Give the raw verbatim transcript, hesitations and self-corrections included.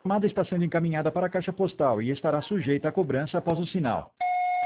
chamada está sendo encaminhada para a caixa postal e estará sujeita a cobrança após o sinal.